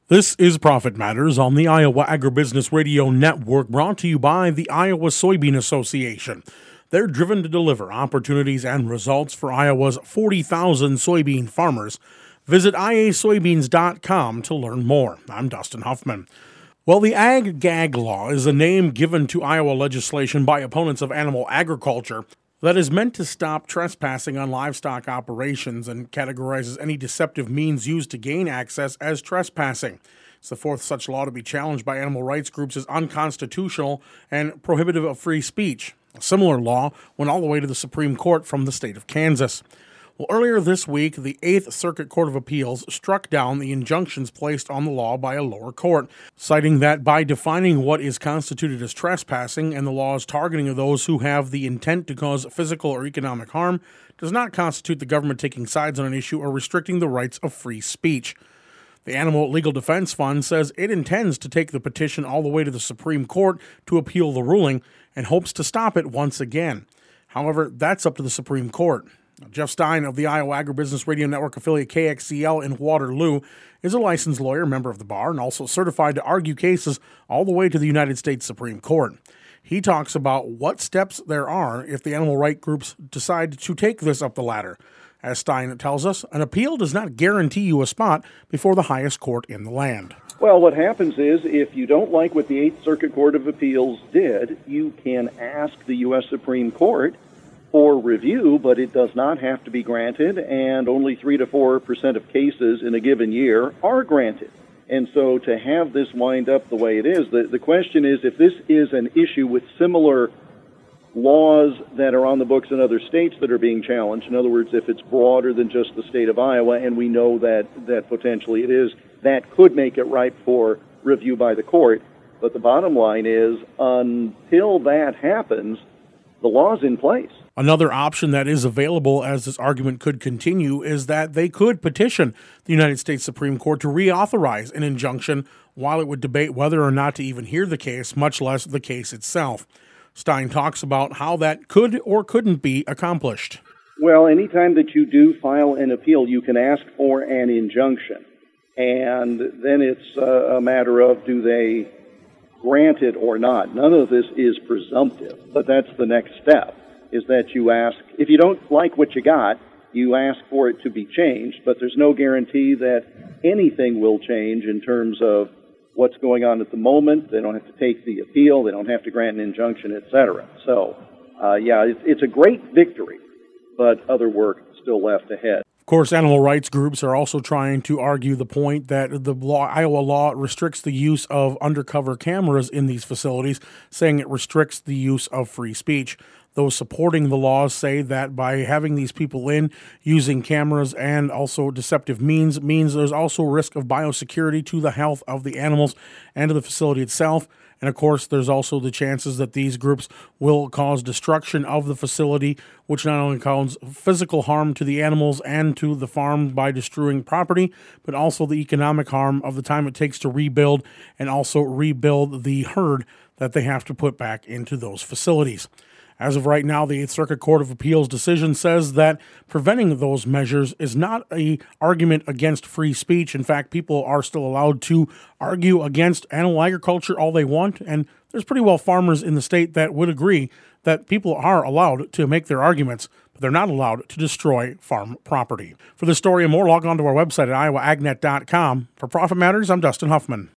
This is Profit Matters on the Iowa Agribusiness Radio Network, brought to you by the Iowa Soybean Association. They're driven to deliver opportunities and results for Iowa's 40,000 soybean farmers. Visit iasoybeans.com to learn more. I'm Dustin Huffman. Well, the Ag-Gag Law is a name given to Iowa legislation by opponents of animal agriculture that is meant to stop trespassing on livestock operations and categorizes any deceptive means used to gain access as trespassing. It's the fourth such law to be challenged by animal rights groups as unconstitutional and prohibitive of free speech. A similar law went all the way to the Supreme Court from the state of Kansas. Well, earlier this week, the Eighth Circuit Court of Appeals struck down the injunctions placed on the law by a lower court, citing that by defining what is constituted as trespassing and the law's targeting of those who have the intent to cause physical or economic harm does not constitute the government taking sides on an issue or restricting the rights of free speech. The Animal Legal Defense Fund says it intends to take the petition all the way to the Supreme Court to appeal the ruling and hopes to stop it once again. However, that's up to the Supreme Court. Jeff Stein of the Iowa Agribusiness Radio Network affiliate KXCL in Waterloo is a licensed lawyer, member of the bar, and also certified to argue cases all the way to the United States Supreme Court. He talks about what steps there are if the animal rights groups decide to take this up the ladder. As Stein tells us, an appeal does not guarantee you a spot before the highest court in the land. Well, what happens is if you don't like what the Eighth Circuit Court of Appeals did, you can ask the U.S. Supreme Court for review, but it does not have to be granted, and only 3 to 4% of cases in a given year are granted. And so to have this wind up the way it is, the question is if this is an issue with similar laws that are on the books in other states that are being challenged, in other words, if it's broader than just the state of Iowa, and we know that potentially it is, that could make it ripe for review by the court. But the bottom line is, until that happens, the law's in place. Another option that is available as this argument could continue is that they could petition the United States Supreme Court to reauthorize an injunction while it would debate whether or not to even hear the case, much less the case itself. Stein talks about how that could or couldn't be accomplished. Well, anytime that you do file an appeal, you can ask for an injunction. And then it's a matter of do they grant it or not. None of this is presumptive, but that's the next step, is that you ask, if you don't like what you got, you ask for it to be changed, but there's no guarantee that anything will change in terms of what's going on at the moment. They don't have to take the appeal, they don't have to grant an injunction, etc. So, it's a great victory, but other work still left ahead. Of course, animal rights groups are also trying to argue the point that the Iowa law restricts the use of undercover cameras in these facilities, saying it restricts the use of free speech. Those supporting the laws say that by having these people in using cameras and also deceptive means there's also risk of biosecurity to the health of the animals and to the facility itself. And of course, there's also the chances that these groups will cause destruction of the facility, which not only causes physical harm to the animals and to the farm by destroying property, but also the economic harm of the time it takes to rebuild and also rebuild the herd that they have to put back into those facilities. As of right now, the Eighth Circuit Court of Appeals decision says that preventing those measures is not an argument against free speech. In fact, people are still allowed to argue against animal agriculture all they want, and there's pretty well farmers in the state that would agree that people are allowed to make their arguments, but they're not allowed to destroy farm property. For this story and more, log on to our website at iowaagnet.com. For Profit Matters, I'm Dustin Huffman.